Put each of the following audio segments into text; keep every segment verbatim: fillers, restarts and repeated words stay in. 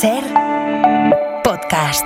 Ser podcast.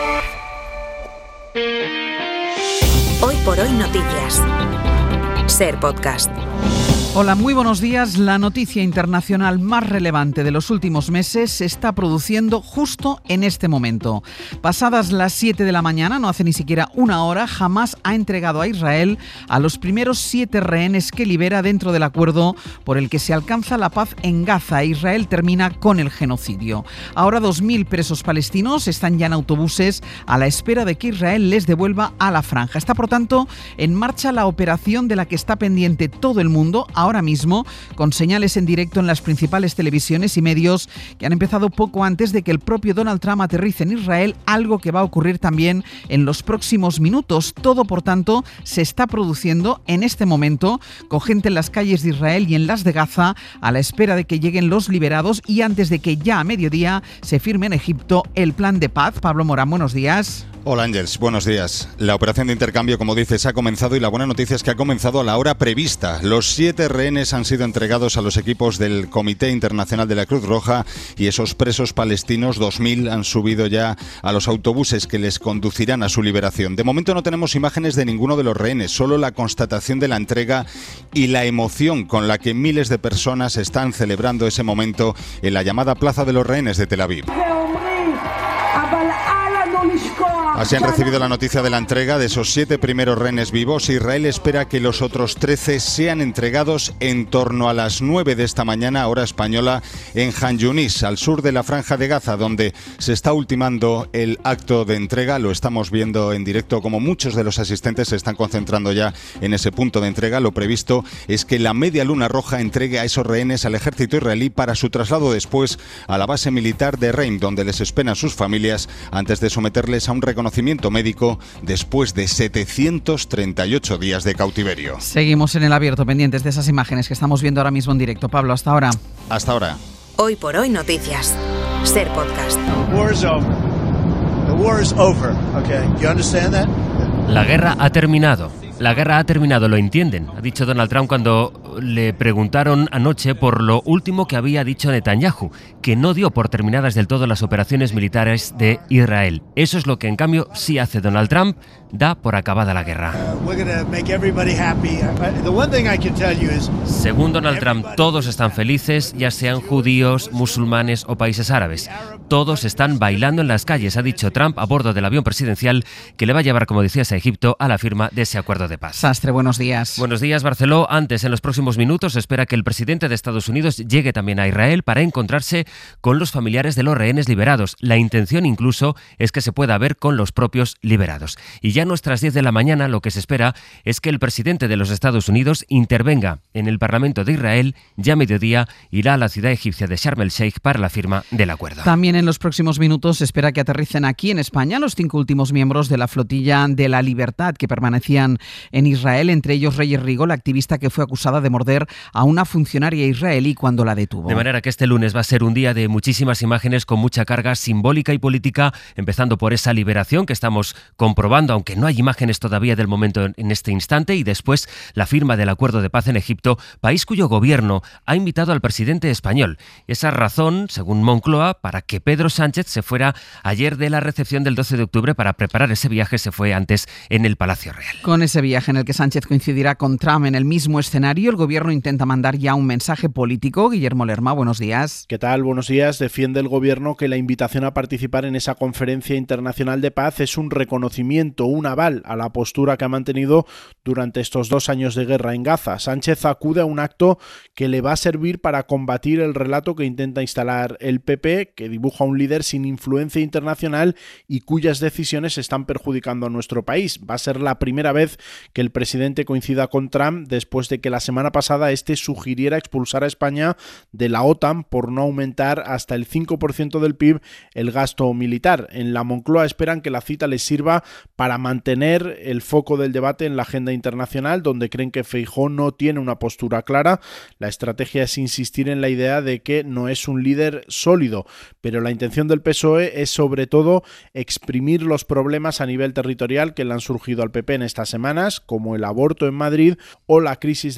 Hoy por hoy noticias. Ser podcast. Hola, muy buenos días. La noticia internacional más relevante de los últimos meses se está produciendo justo en este momento. Pasadas las siete de la mañana, no hace ni siquiera una hora, Hamás ha entregado a Israel a los primeros siete rehenes que libera dentro del acuerdo por el que se alcanza la paz en Gaza e Israel termina con el genocidio. Ahora dos mil presos palestinos están ya en autobuses a la espera de que Israel les devuelva a la franja. Está, por tanto, en marcha la operación de la que está pendiente todo el mundo ahora mismo, con señales en directo en las principales televisiones y medios que han empezado poco antes de que el propio Donald Trump aterrice en Israel, algo que va a ocurrir también en los próximos minutos. Todo, por tanto, se está produciendo en este momento, con gente en las calles de Israel y en las de Gaza, a la espera de que lleguen los liberados y antes de que ya a mediodía se firme en Egipto el plan de paz. Pablo Morán, buenos días. Hola Ángels, buenos días. La operación de intercambio, como dices, ha comenzado y la buena noticia es que ha comenzado a la hora prevista. Los siete rehenes han sido entregados a los equipos del Comité Internacional de la Cruz Roja y esos presos palestinos, dos mil, han subido ya a los autobuses que les conducirán a su liberación. De momento no tenemos imágenes de ninguno de los rehenes, solo la constatación de la entrega y la emoción con la que miles de personas están celebrando ese momento en la llamada Plaza de los Rehenes de Tel Aviv. Así han recibido la noticia de la entrega de esos siete primeros rehenes vivos. Israel espera que los otros trece sean entregados en torno a las nueve de esta mañana, hora española, en Han Yunis, al sur de la Franja de Gaza, donde se está ultimando el acto de entrega. Lo estamos viendo en directo, como muchos de los asistentes se están concentrando ya en ese punto de entrega. Lo previsto es que la Media Luna Roja entregue a esos rehenes al ejército israelí para su traslado después a la base militar de Reim, donde les esperan sus familias antes de someterles a un reconocimiento médico después de setecientos treinta y ocho días de cautiverio. Seguimos en el abierto, pendientes de esas imágenes que estamos viendo ahora mismo en directo. Pablo, hasta ahora. Hasta ahora. Hoy por hoy noticias. Ser podcast. The war is over. The war is over. Okay, you understand that? La guerra ha terminado. La guerra ha terminado, lo entienden, ha dicho Donald Trump cuando le preguntaron anoche por lo último que había dicho Netanyahu, que no dio por terminadas del todo las operaciones militares de Israel. Eso es lo que en cambio sí hace Donald Trump, da por acabada la guerra. Según Donald Trump, todos están felices, ya sean judíos, musulmanes o países árabes. Todos están bailando en las calles, ha dicho Trump a bordo del avión presidencial que le va a llevar, como decías, a Egipto a la firma de ese acuerdo de paz. Sastre, buenos días. Buenos días, Barceló. Antes, en los próximos minutos, se espera que el presidente de Estados Unidos llegue también a Israel para encontrarse con los familiares de los rehenes liberados. La intención incluso es que se pueda ver con los propios liberados. Y ya a nuestras diez de la mañana lo que se espera es que el presidente de los Estados Unidos intervenga en el Parlamento de Israel. Ya a mediodía irá a la ciudad egipcia de Sharm el Sheikh para la firma del acuerdo. También en los próximos minutos se espera que aterricen aquí en España los cinco últimos miembros de la flotilla de la Libertad que permanecían en Israel, entre ellos Reyes Rigo, la activista que fue acusada de morder a una funcionaria israelí cuando la detuvo. De manera que este lunes va a ser un día de muchísimas imágenes con mucha carga simbólica y política, empezando por esa liberación que estamos comprobando, aunque no hay imágenes todavía del momento en este instante, y después la firma del acuerdo de paz en Egipto, país cuyo gobierno ha invitado al presidente español. Esa razón, según Moncloa, para que Pedro Sánchez se fuera ayer de la recepción del doce de octubre para preparar ese viaje, se fue antes en el Palacio Real. Con ese viaje en el que Sánchez coincidirá con Trump en el mismo escenario, el gobierno intenta mandar ya un mensaje político. Guillermo Lerma, buenos días. ¿Qué tal? Buenos días. Defiende el gobierno que la invitación a participar en esa conferencia internacional de paz es un reconocimiento, un aval a la postura que ha mantenido durante estos dos años de guerra en Gaza. Sánchez acude a un acto que le va a servir para combatir el relato que intenta instalar el P P, que dibuja un líder sin influencia internacional y cuyas decisiones están perjudicando a nuestro país. Va a ser la primera vez que el presidente coincida con Trump después de que la semana pasada este sugiriera expulsar a España de la OTAN por no aumentar hasta el cinco por ciento del P I B el gasto militar. En la Moncloa esperan que la cita les sirva para mantener el foco del debate en la agenda internacional, donde creen que Feijóo no tiene una postura clara. La estrategia es insistir en la idea de que no es un líder sólido, pero la intención del P S O E es sobre todo exprimir los problemas a nivel territorial que le han surgido al P P en estas semanas, como el aborto en Madrid o la crisis de las mamografías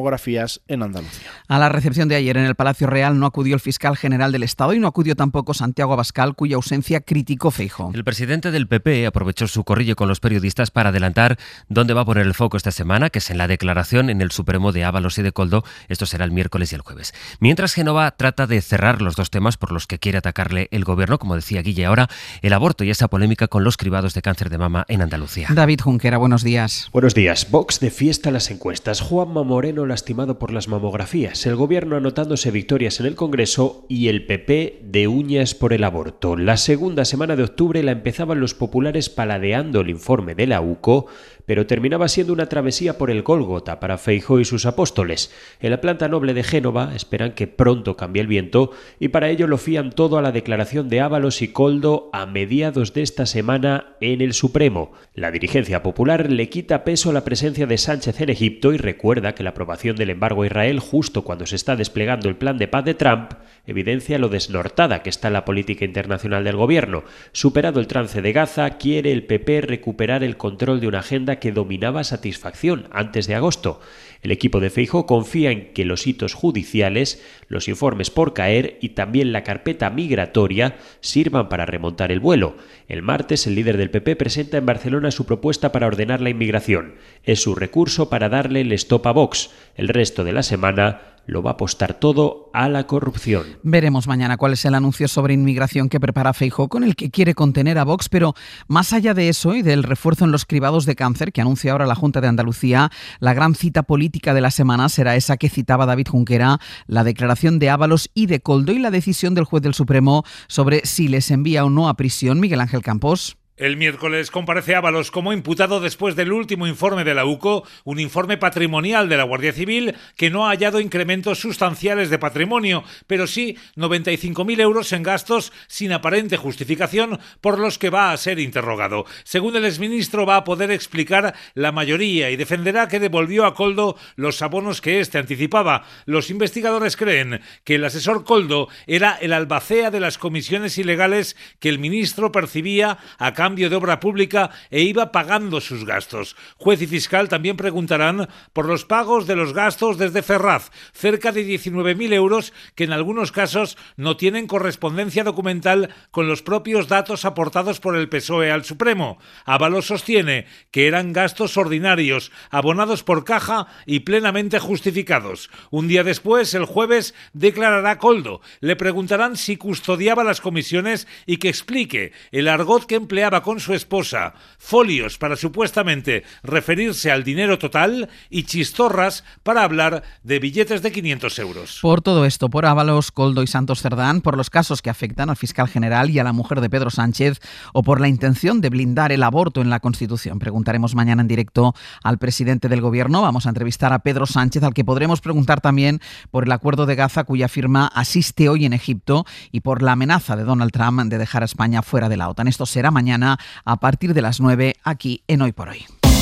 mamografías en Andalucía. A la recepción de ayer en el Palacio Real no acudió el fiscal general del Estado y no acudió tampoco Santiago Abascal, cuya ausencia criticó Feijóo. El presidente del P P aprovechó su corrillo con los periodistas para adelantar dónde va a poner el foco esta semana, que es en la declaración en el Supremo de Ábalos y de Koldo. Esto será el miércoles y el jueves. Mientras Génova trata de cerrar los dos temas por los que quiere atacarle el gobierno, como decía Guille ahora, el aborto y esa polémica con los cribados de cáncer de mama en Andalucía. David Junquera, buenos días. Buenos días. Vox de fiesta las encuestas. Juanma Moreno lastimado por las mamografías. El gobierno anotándose victorias en el Congreso y el P P de uñas por el aborto. La segunda semana de octubre la empezaban los populares paladeando el informe de la U C O, pero terminaba siendo una travesía por el Gólgota para Feijóo y sus apóstoles. En la planta noble de Génova esperan que pronto cambie el viento y para ello lo fían todo a la declaración de Ábalos y Koldo a mediados de esta semana en el Supremo. La dirigencia popular le quita peso a la presencia de Sánchez en Egipto y recuerda que la aprobación del embargo a Israel justo cuando se está desplegando el plan de paz de Trump evidencia lo desnortada que está la política internacional del gobierno. Superado el trance de Gaza, quiere el P P recuperar el control de una agenda que dominaba satisfacción antes de agosto. El equipo de Feijóo confía en que los hitos judiciales, los informes por caer y también la carpeta migratoria sirvan para remontar el vuelo. El martes, el líder del P P presenta en Barcelona su propuesta para ordenar la inmigración. Es su recurso para darle el stop a Vox. El resto de la semana lo va a apostar todo a la corrupción. Veremos mañana cuál es el anuncio sobre inmigración que prepara Feijóo, con el que quiere contener a Vox, pero más allá de eso y del refuerzo en los cribados de cáncer que anuncia ahora la Junta de Andalucía, la gran cita política de la semana será esa que citaba David Junquera, la declaración de Ábalos y de Koldo y la decisión del juez del Supremo sobre si les envía o no a prisión. Miguel Ángel Campos. El miércoles comparece Ábalos como imputado después del último informe de la U C O, un informe patrimonial de la Guardia Civil que no ha hallado incrementos sustanciales de patrimonio, pero sí noventa y cinco mil euros en gastos sin aparente justificación por los que va a ser interrogado. Según el exministro, va a poder explicar la mayoría y defenderá que devolvió a Koldo los abonos que éste anticipaba. Los investigadores creen que el asesor Koldo era el albacea de las comisiones ilegales que el ministro percibía a cambio cambio de obra pública e iba pagando sus gastos. Juez y fiscal también preguntarán por los pagos de los gastos desde Ferraz, cerca de diecinueve mil euros que en algunos casos no tienen correspondencia documental con los propios datos aportados por el P S O E al Supremo. Ábalos sostiene que eran gastos ordinarios, abonados por caja y plenamente justificados. Un día después, el jueves, declarará Koldo. Le preguntarán si custodiaba las comisiones y que explique el argot que empleaba con su esposa, folios para supuestamente referirse al dinero total y chistorras para hablar de billetes de quinientos euros. Por todo esto, por Ábalos, Koldo y Santos Cerdán, por los casos que afectan al fiscal general y a la mujer de Pedro Sánchez o por la intención de blindar el aborto en la Constitución. Preguntaremos mañana en directo al presidente del Gobierno. Vamos a entrevistar a Pedro Sánchez, al que podremos preguntar también por el acuerdo de Gaza, cuya firma asiste hoy en Egipto, y por la amenaza de Donald Trump de dejar a España fuera de la OTAN. Esto será mañana a partir de las nueve aquí en Hoy por Hoy.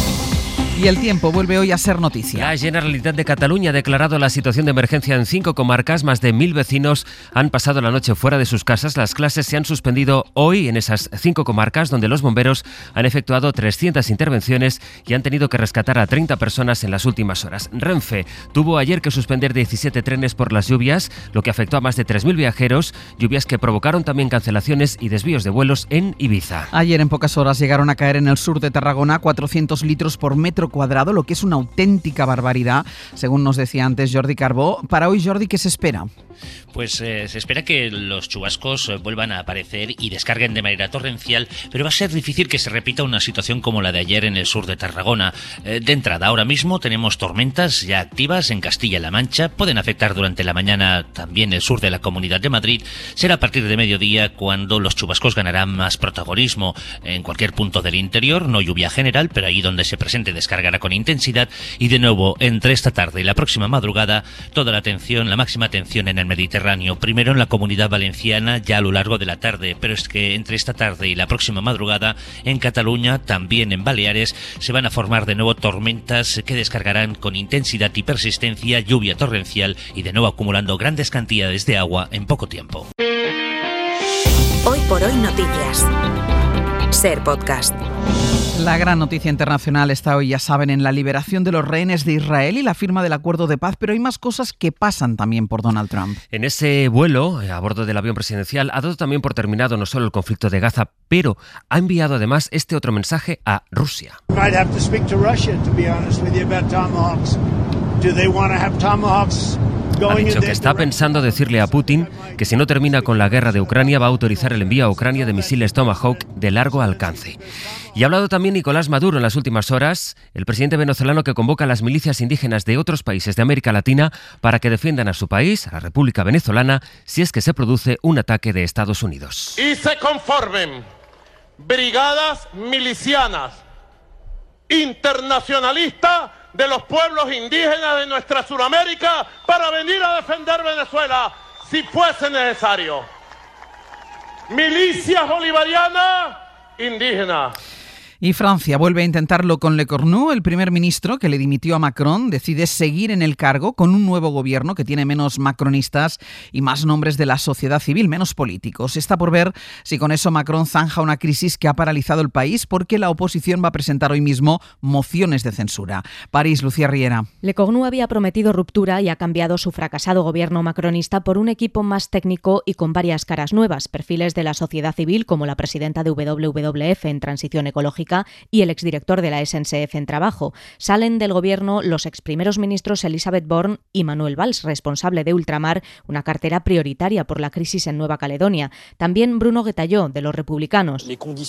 Y el tiempo vuelve hoy a ser noticia. La Generalitat de Cataluña ha declarado la situación de emergencia en cinco comarcas. Más de mil vecinos han pasado la noche fuera de sus casas. Las clases se han suspendido hoy en esas cinco comarcas, donde los bomberos han efectuado trescientas intervenciones y han tenido que rescatar a treinta personas en las últimas horas. Renfe tuvo ayer que suspender diecisiete trenes por las lluvias, lo que afectó a más de tres mil viajeros, lluvias que provocaron también cancelaciones y desvíos de vuelos en Ibiza. Ayer en pocas horas llegaron a caer en el sur de Tarragona cuatrocientos litros por metro cuadrado, lo que es una auténtica barbaridad, según nos decía antes Jordi Carbó. Para hoy, Jordi, ¿qué se espera? Pues eh, se espera que los chubascos eh, vuelvan a aparecer y descarguen de manera torrencial, pero va a ser difícil que se repita una situación como la de ayer en el sur de Tarragona. Eh, de entrada, ahora mismo tenemos tormentas ya activas en Castilla-La Mancha, pueden afectar durante la mañana también el sur de la Comunidad de Madrid. Será a partir de mediodía cuando los chubascos ganarán más protagonismo en cualquier punto del interior, no lluvia general, pero ahí donde se presente descargará con intensidad y de nuevo entre esta tarde y la próxima madrugada toda la atención, la máxima atención en el Mediterráneo, primero en la Comunidad Valenciana ya a lo largo de la tarde, pero es que entre esta tarde y la próxima madrugada en Cataluña, también en Baleares, se van a formar de nuevo tormentas que descargarán con intensidad y persistencia, lluvia torrencial y de nuevo acumulando grandes cantidades de agua en poco tiempo. Hoy por hoy noticias. Ser Podcast. La gran noticia internacional está hoy, ya saben, en la liberación de los rehenes de Israel y la firma del acuerdo de paz, pero hay más cosas que pasan también por Donald Trump. En ese vuelo, a bordo del avión presidencial, ha dado también por terminado no solo el conflicto de Gaza, pero ha enviado además este otro mensaje a Rusia. Ha dicho que está pensando decirle a Putin que si no termina con la guerra de Ucrania va a autorizar el envío a Ucrania de misiles Tomahawk de largo alcance. Y ha hablado también Nicolás Maduro en las últimas horas, el presidente venezolano que convoca a las milicias indígenas de otros países de América Latina para que defiendan a su país, a la República Venezolana, si es que se produce un ataque de Estados Unidos. Y se conformen brigadas milicianas internacionalistas de los pueblos indígenas de nuestra Suramérica para venir a defender Venezuela si fuese necesario. Milicias bolivarianas indígenas. Y Francia vuelve a intentarlo con Le Cornu. El primer ministro, que le dimitió a Macron, decide seguir en el cargo con un nuevo gobierno que tiene menos macronistas y más nombres de la sociedad civil, menos políticos. Está por ver si con eso Macron zanja una crisis que ha paralizado el país, porque la oposición va a presentar hoy mismo mociones de censura. París, Lucía Riera. Le Cornu había prometido ruptura y ha cambiado su fracasado gobierno macronista por un equipo más técnico y con varias caras nuevas, perfiles de la sociedad civil como la presidenta de W W F en Transición Ecológica y el exdirector de la S N C F en Trabajo. Salen del gobierno los ex primeros ministros Elisabeth Borne y Manuel Valls, responsable de Ultramar, una cartera prioritaria por la crisis en Nueva Caledonia. También Bruno Guettalló, de los republicanos,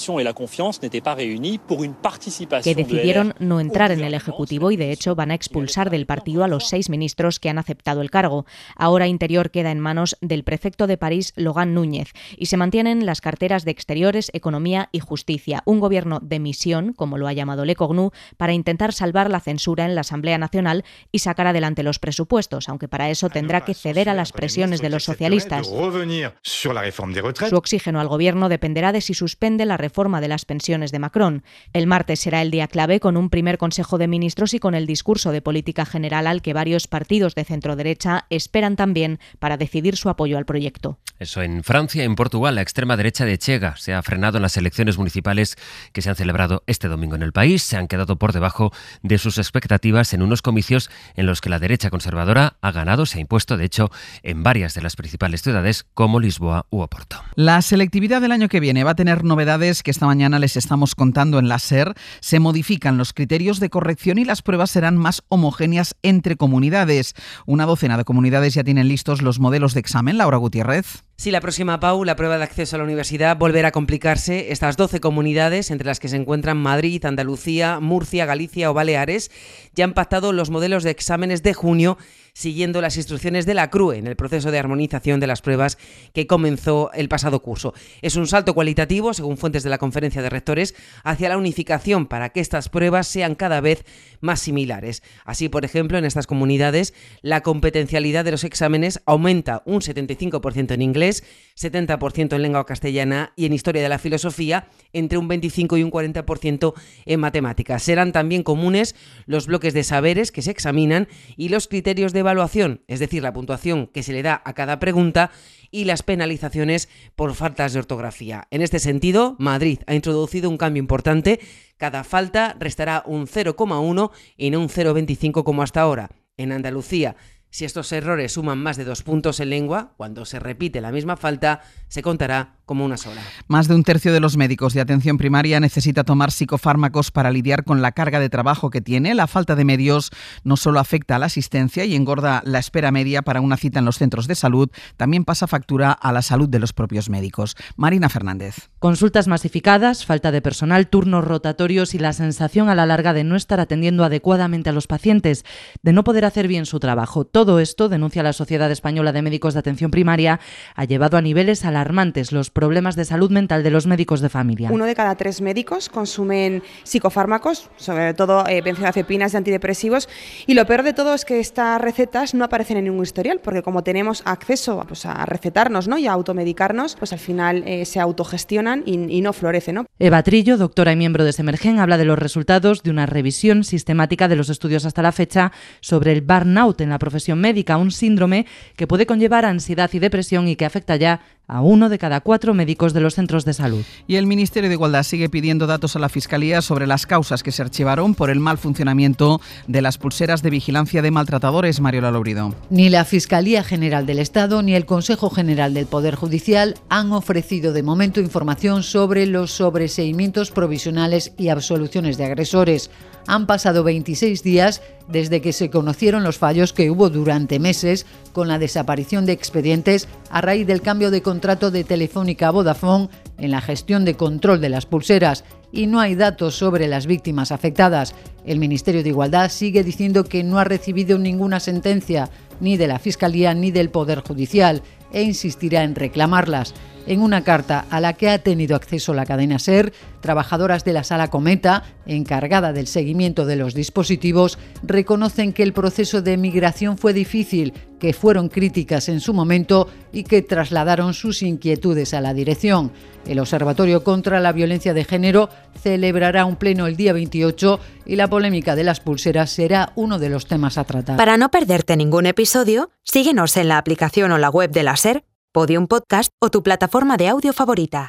que decidieron no entrar en el Ejecutivo y de hecho van a expulsar del partido a los seis ministros que han aceptado el cargo. Ahora Interior queda en manos del prefecto de París, Logan Núñez, y se mantienen las carteras de Exteriores, Economía y Justicia, un gobierno de misión, como lo ha llamado Le Cornu, para intentar salvar la censura en la Asamblea Nacional y sacar adelante los presupuestos, aunque para eso tendrá que ceder a las presiones de los socialistas. Su oxígeno al gobierno dependerá de si suspende la reforma de las pensiones de Macron. El martes será el día clave, con un primer Consejo de Ministros y con el discurso de política general al que varios partidos de centro-derecha esperan también para decidir su apoyo al proyecto. Eso en Francia. En Portugal, la extrema derecha de Chega se ha frenado en las elecciones municipales que se han celebrado este domingo en el país. Se han quedado por debajo de sus expectativas en unos comicios en los que la derecha conservadora ha ganado, se ha impuesto, de hecho, en varias de las principales ciudades como Lisboa u Oporto. La selectividad del año que viene va a tener novedades que esta mañana les estamos contando en la SER. Se modifican los criterios de corrección y las pruebas serán más homogéneas entre comunidades. Una docena de comunidades ya tienen listos los modelos de examen. Laura Gutiérrez. Sí, la próxima, Pau, la prueba de acceso a la universidad volverá a complicarse. Estas doce comunidades, entre las que se encuentran Madrid, Andalucía, Murcia, Galicia o Baleares, ya han pactado los modelos de exámenes de junio, siguiendo las instrucciones de la C R U E en el proceso de armonización de las pruebas que comenzó el pasado curso. Es un salto cualitativo, según fuentes de la Conferencia de Rectores, hacia la unificación para que estas pruebas sean cada vez más similares. Así, por ejemplo, en estas comunidades, la competencialidad de los exámenes aumenta un setenta y cinco por ciento en inglés, setenta por ciento en lengua castellana y en historia de la filosofía, entre un veinticinco y un cuarenta por ciento en matemáticas. Serán también comunes los bloques de saberes que se examinan y los criterios de evaluación, es decir, la puntuación que se le da a cada pregunta y las penalizaciones por faltas de ortografía. En este sentido, Madrid ha introducido un cambio importante. Cada falta restará un cero coma uno y no un cero coma veinticinco como hasta ahora. En Andalucía, si estos errores suman más de dos puntos en lengua, cuando se repite la misma falta, se contará como una sola. Más de un tercio de los médicos de atención primaria necesita tomar psicofármacos para lidiar con la carga de trabajo que tiene. La falta de medios no solo afecta a la asistencia y engorda la espera media para una cita en los centros de salud, también pasa factura a la salud de los propios médicos. Marina Fernández. Consultas masificadas, falta de personal, turnos rotatorios y la sensación a la larga de no estar atendiendo adecuadamente a los pacientes, de no poder hacer bien su trabajo. Todo esto, denuncia la Sociedad Española de Médicos de Atención Primaria, ha llevado a niveles alarmantes los problemas de salud mental de los médicos de familia. Uno de cada tres médicos consumen psicofármacos, sobre todo eh, benzodiazepinas y antidepresivos, y lo peor de todo es que estas recetas no aparecen en ningún historial, porque como tenemos acceso pues, a recetarnos, ¿no? y a automedicarnos, pues al final eh, se autogestionan y, y no florece, ¿no? Eva Trillo, doctora y miembro de Semergen, habla de los resultados de una revisión sistemática de los estudios hasta la fecha sobre el burnout en la profesión médica, un síndrome que puede conllevar ansiedad y depresión y que afecta ya a uno de cada cuatro médicos de los centros de salud. Y el Ministerio de Igualdad sigue pidiendo datos a la Fiscalía sobre las causas que se archivaron por el mal funcionamiento de las pulseras de vigilancia de maltratadores. Mariola Lobrido. Ni la Fiscalía General del Estado ni el Consejo General del Poder Judicial han ofrecido de momento información sobre los sobreseimientos provisionales y absoluciones de agresores. Han pasado veintiséis días desde que se conocieron los fallos que hubo durante meses con la desaparición de expedientes a raíz del cambio de contrato de Telefónica a Vodafone en la gestión de control de las pulseras, y no hay datos sobre las víctimas afectadas. El Ministerio de Igualdad sigue diciendo que no ha recibido ninguna sentencia ni de la Fiscalía ni del Poder Judicial e insistirá en reclamarlas. En una carta a la que ha tenido acceso la cadena SER, trabajadoras de la Sala Cometa, encargada del seguimiento de los dispositivos, reconocen que el proceso de migración fue difícil, que fueron críticas en su momento y que trasladaron sus inquietudes a la dirección. El Observatorio contra la Violencia de Género celebrará un pleno el día veintiocho y la polémica de las pulseras será uno de los temas a tratar. Para no perderte ningún episodio, síguenos en la aplicación o la web de la SER, Podium Podcast o tu plataforma de audio favorita.